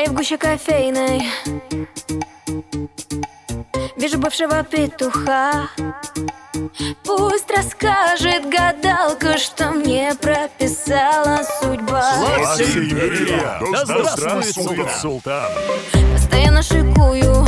и в гуще кофейной вижу бывшего петуха. Пусть расскажет гадалка, что мне прописала судьба. Да здравствует султан! Постоянно шикую,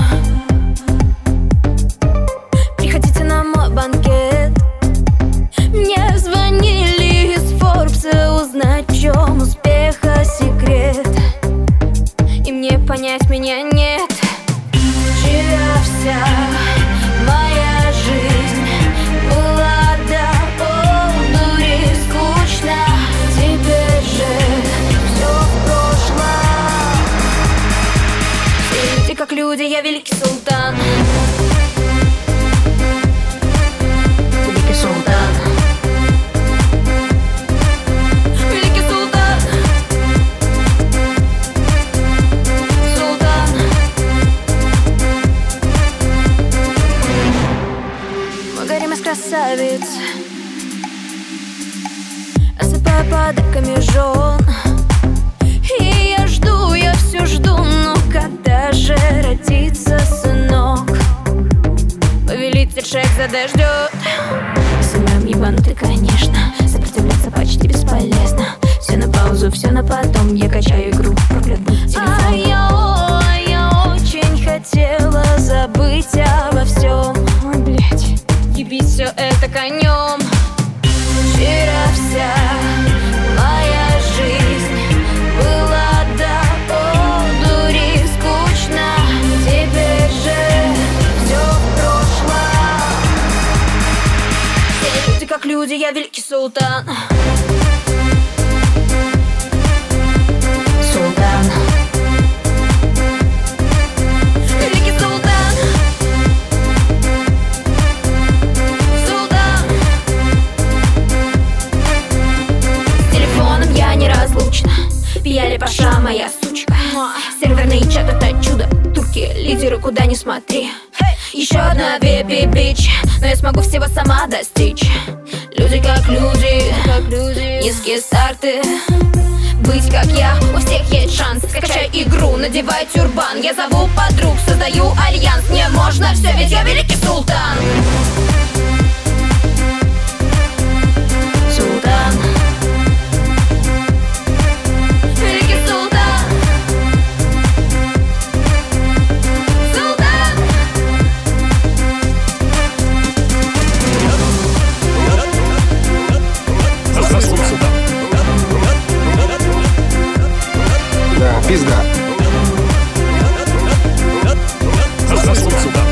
приходите на мой банкет. Мне звонили из Форбса узнать, в чем успеха секрет. И мне понять меня нет. Вчера вся моя жизнь была до одури скучно. Теперь же все в прошлом. Все люди как люди, я великий султан. Великий султан. Великий султан. Султан. Мой гарем из красавиц, осыпаю подарками жен. И я все жду, но когда же родится сынок? Повелитель Шехзаде ждет. Сыном ебанутый, конечно, сопротивляться почти бесполезно. Все на паузу, все на потом, я качаю игру, проклятый телефон. Я очень хотела забыть обо всем. Ой, блядь, ебись все это конем. Вчера вся моя жизнь была до одури скучно. Теперь же все в прошлом. Все люди как люди, я великий султан. Султан. Великий султан. Султан. С телефоном я неразлучна. Пьяли паша, моя сучка. Серверный чат — это чудо. Турки, лидеры, куда ни смотри. Еще одна випи-бич, но я смогу всего сама достичь. Люди как люди, низкие старты. Быть как я, у всех есть шанс. Скачай игру, надевай тюрбан. Я зову подруг, создаю альянс. Мне можно все, ведь я великий султан. Султан. Великий султан. Султан. Здравствуй, султан! Да, пизда. Здравствуй, султан!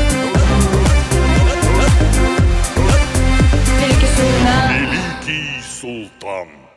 Великий султан. Великий султан!